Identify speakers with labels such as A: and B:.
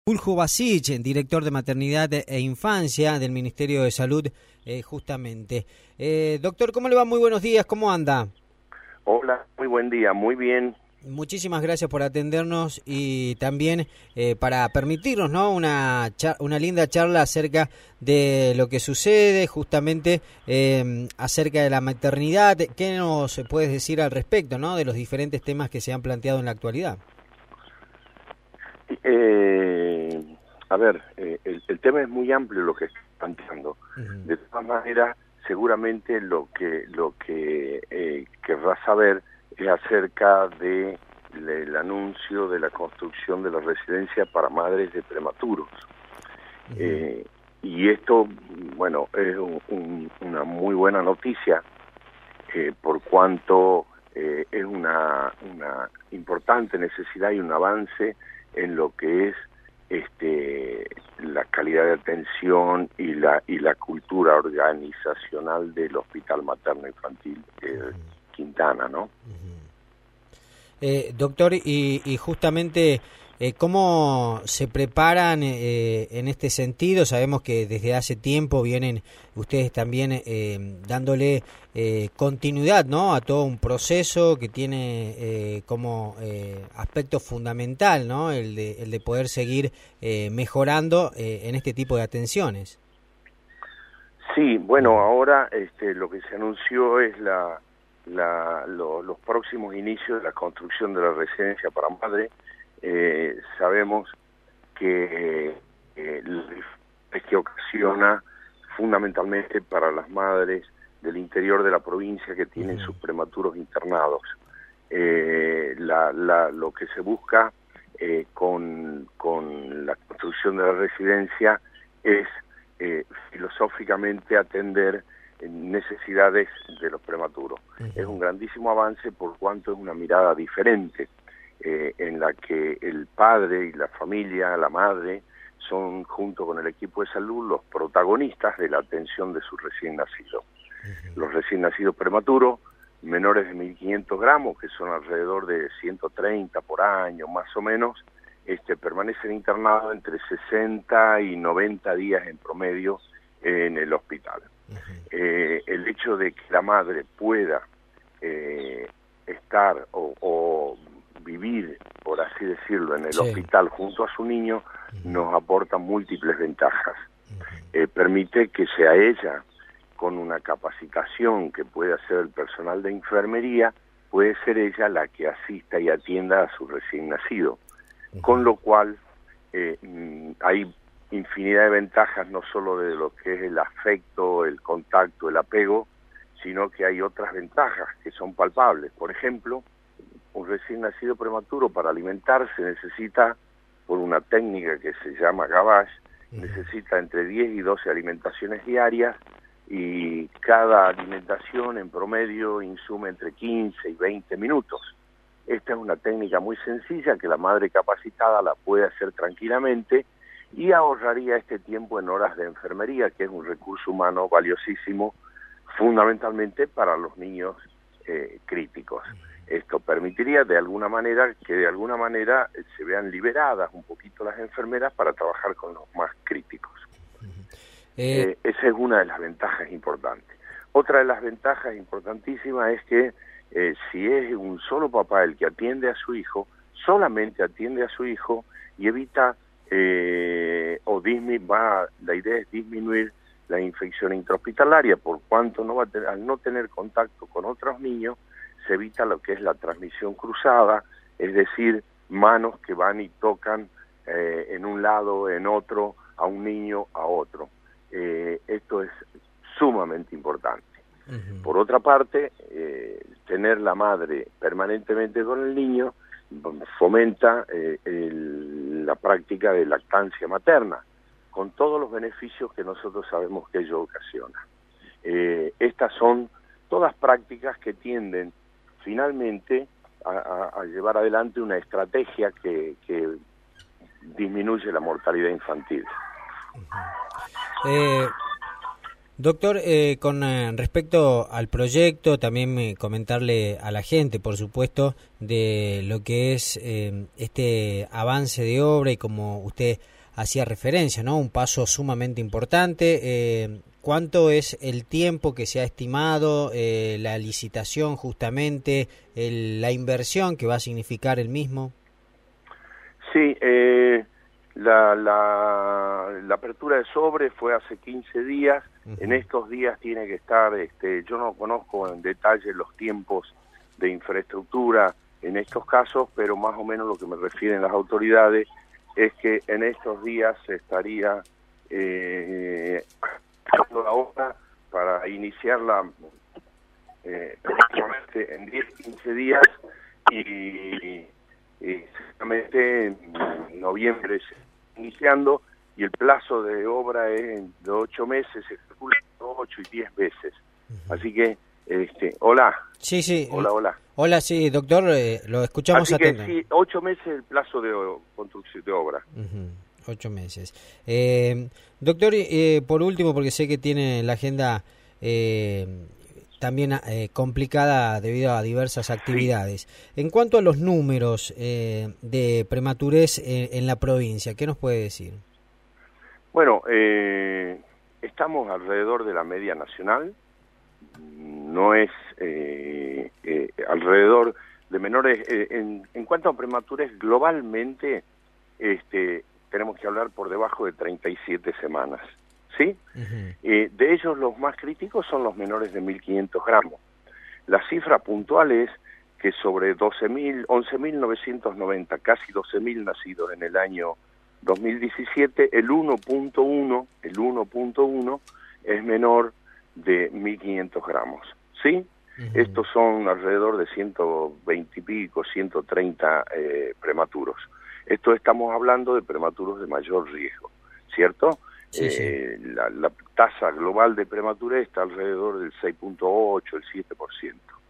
A: Julio Basic, director de Maternidad e Infancia del Ministerio de Salud, justamente. Doctor, ¿cómo le va? Muy buenos días, ¿cómo anda?
B: Hola, muy buen día, muy bien.
A: Muchísimas gracias por atendernos y también para permitirnos, ¿no?, una linda charla acerca de lo que sucede, justamente acerca de la maternidad. ¿Qué nos puedes decir al respecto, ¿no?, de los diferentes temas que se han planteado en la actualidad?
B: El tema es muy amplio lo que está planteando. De todas maneras, seguramente lo que querrás saber es acerca del anuncio de la construcción de la residencia para madres de prematuros. Y esto, bueno, es una muy buena noticia, por cuanto es una importante necesidad y un avance en lo que es la calidad de atención y la cultura organizacional del Hospital Materno Infantil Quintana, ¿no?
A: Doctor, y justamente ¿cómo se preparan en este sentido? Sabemos que desde hace tiempo vienen ustedes también dándole continuidad, ¿no?, a todo un proceso que tiene como aspecto fundamental, ¿no?, el de poder seguir mejorando en este tipo de atenciones.
B: Sí, bueno, ahora lo que se anunció es los próximos inicios de la construcción de la residencia para madre. Sabemos que que ocasiona fundamentalmente para las madres del interior de la provincia que tienen sus prematuros internados. Lo que se busca con la construcción de la residencia es filosóficamente atender necesidades de los prematuros. Es un grandísimo avance por cuanto es una mirada diferente, en la que el padre y la familia, la madre, son junto con el equipo de salud los protagonistas de la atención de su recién nacido. Los recién nacidos prematuros, menores de 1.500 gramos, que son alrededor de 130 por año más o menos, permanecen internados entre 60 y 90 días en promedio en el hospital. El hecho de que la madre pueda estar o vivir, por así decirlo, en el hospital junto a su niño, nos aporta múltiples ventajas. Permite que sea ella, con una capacitación que puede hacer el personal de enfermería, puede ser ella la que asista y atienda a su recién nacido. Con lo cual hay infinidad de ventajas, no solo de lo que es el afecto, el contacto, el apego, sino que hay otras ventajas que son palpables. Por ejemplo, un recién nacido prematuro para alimentarse necesita, por una técnica que se llama gavage, necesita entre 10 y 12 alimentaciones diarias, y cada alimentación en promedio insume entre 15 y 20 minutos. Esta es una técnica muy sencilla que la madre capacitada la puede hacer tranquilamente y ahorraría este tiempo en horas de enfermería, que es un recurso humano valiosísimo, fundamentalmente para los niños críticos. Esto permitiría de alguna manera se vean liberadas un poquito las enfermeras para trabajar con los más críticos. Esa es una de las ventajas importantes. Otra de las ventajas importantísimas es que si es un solo papá el que atiende a su hijo, solamente atiende a su hijo y evita la idea es disminuir la infección intrahospitalaria, por cuanto al no tener contacto con otros niños, se evita lo que es la transmisión cruzada, es decir, manos que van y tocan en un lado, en otro, a un niño, a otro. Esto es sumamente importante. Por otra parte, tener la madre permanentemente con el niño fomenta la práctica de lactancia materna, con todos los beneficios que nosotros sabemos que ello ocasiona. Estas son todas prácticas que tienden finalmente a llevar adelante una estrategia que disminuye la mortalidad infantil.
A: Doctor, con respecto al proyecto, también comentarle a la gente, por supuesto, de lo que es este avance de obra y como usted hacía referencia, ¿no? Un paso sumamente importante. ¿Cuánto es el tiempo que se ha estimado, la licitación justamente, la inversión que va a significar el mismo?
B: Sí, la apertura de sobre fue hace 15 días. En estos días tiene que estar, yo no conozco en detalle los tiempos de infraestructura en estos casos, pero más o menos lo que me refieren las autoridades es que en estos días se estaría haciendo la obra para iniciarla prácticamente en 10-15 días y seguramente en noviembre se está iniciando y el plazo de obra es de 8 meses, se calcula 8 y 10 meses. Así que, hola.
A: Sí, sí.
B: Hola.
A: Hola, sí, doctor, lo escuchamos
B: atento. Así que sí, 8 meses el plazo de construcción de obra.
A: 8 meses. Doctor, por último, porque sé que tiene la agenda también complicada debido a diversas actividades. Sí. En cuanto a los números de prematurez en la provincia, ¿qué nos puede decir?
B: Bueno, estamos alrededor de la media nacional, no es alrededor de menores. En cuanto a prematurez, globalmente tenemos que hablar por debajo de 37 semanas, ¿sí? De ellos los más críticos son los menores de 1.500 gramos. La cifra puntual es que sobre 11.990, casi 12.000 nacidos en el año 2017, el 1.1 es menor de 1.500 gramos, ¿sí? Estos son alrededor de 120 y pico, 130 prematuros. Esto estamos hablando de prematuros de mayor riesgo, ¿cierto? Sí, sí. La tasa global de prematurez está alrededor del 6.8, el 7%.